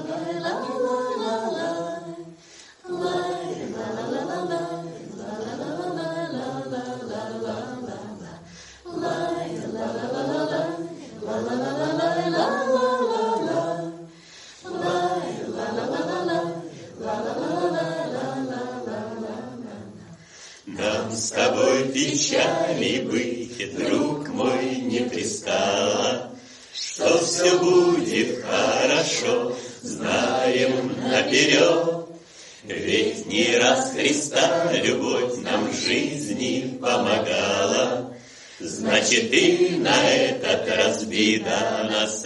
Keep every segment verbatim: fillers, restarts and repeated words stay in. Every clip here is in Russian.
Нам с тобой печали быть, друг мой, не пристало, что все будет хорошо, знаем наперед. Ведь не раз Христа любовь нам в жизни помогала, значит и на этот раз беда нас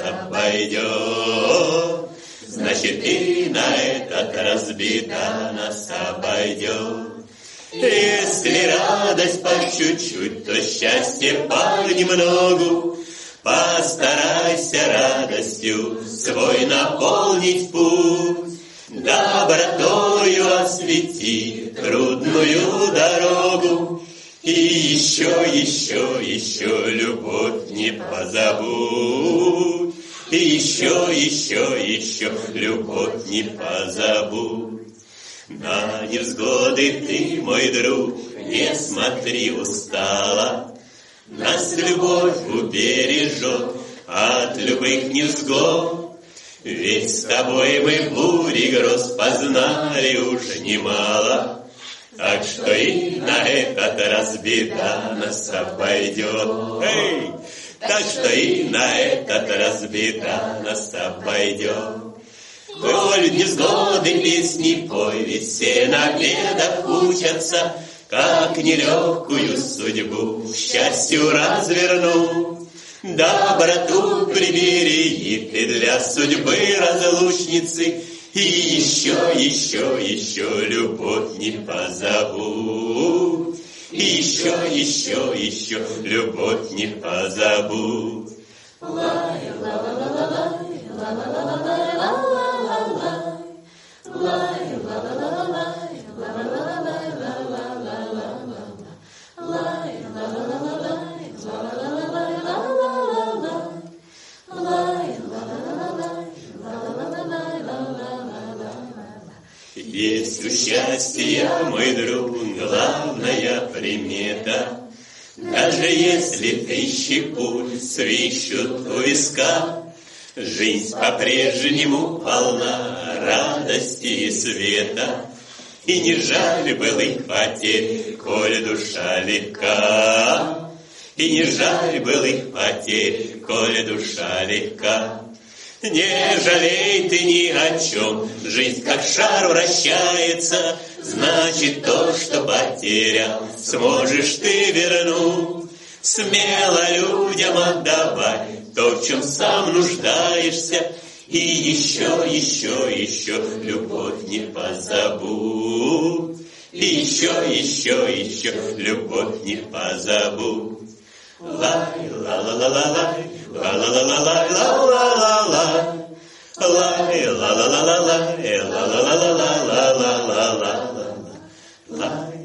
обойдет. Значит и на этот раз беда нас обойдет. Если радость по чуть-чуть, то счастье понемногу. Постарайся радостью свой наполнить путь, добротою освети трудную дорогу. И еще, еще, еще любовь не позабудь. И еще, еще, еще любовь не позабудь. На невзгоды ты, мой друг, не смотри устало. Нас любовь убережет от любых невзгод. Ведь с тобой мы бури гроз познали уже немало. Так что и на этот раз беда нас обойдет. Эй! Так что и на этот раз беда нас обойдет. Коль невзгоды песни пой, ведь все на бедах учатся, как нелегкую судьбу к счастью развернуть. Доброту прибери ты для судьбы разлучницы, и еще, еще, еще любовь не позабудь. И еще, еще, еще любовь не позабудь. Есть у счастья, мой друг, главная примета. Даже если тысячи пуль свищут у виска, жизнь по-прежнему полна радости и света. И не жаль былых потерь, коль душа легка. И не жаль былых потерь, коль душа легка. Не жалей ты ни о чем, жизнь как шар вращается, значит то, что потерял, сможешь ты вернуть. Смело людям отдавай то, в чем сам нуждаешься, и еще, еще, еще любовь не позабудь. И еще, еще, еще любовь не позабудь. Лай, ла-ла-ла-ла-лай, ла-ла-ла-ла-лай, ла-ла-ла-лай. Лай, ла-ла-ла-ла-лай, ла-ла-ла-ла-ла-ла-ла-ла-ла-ла. Лай.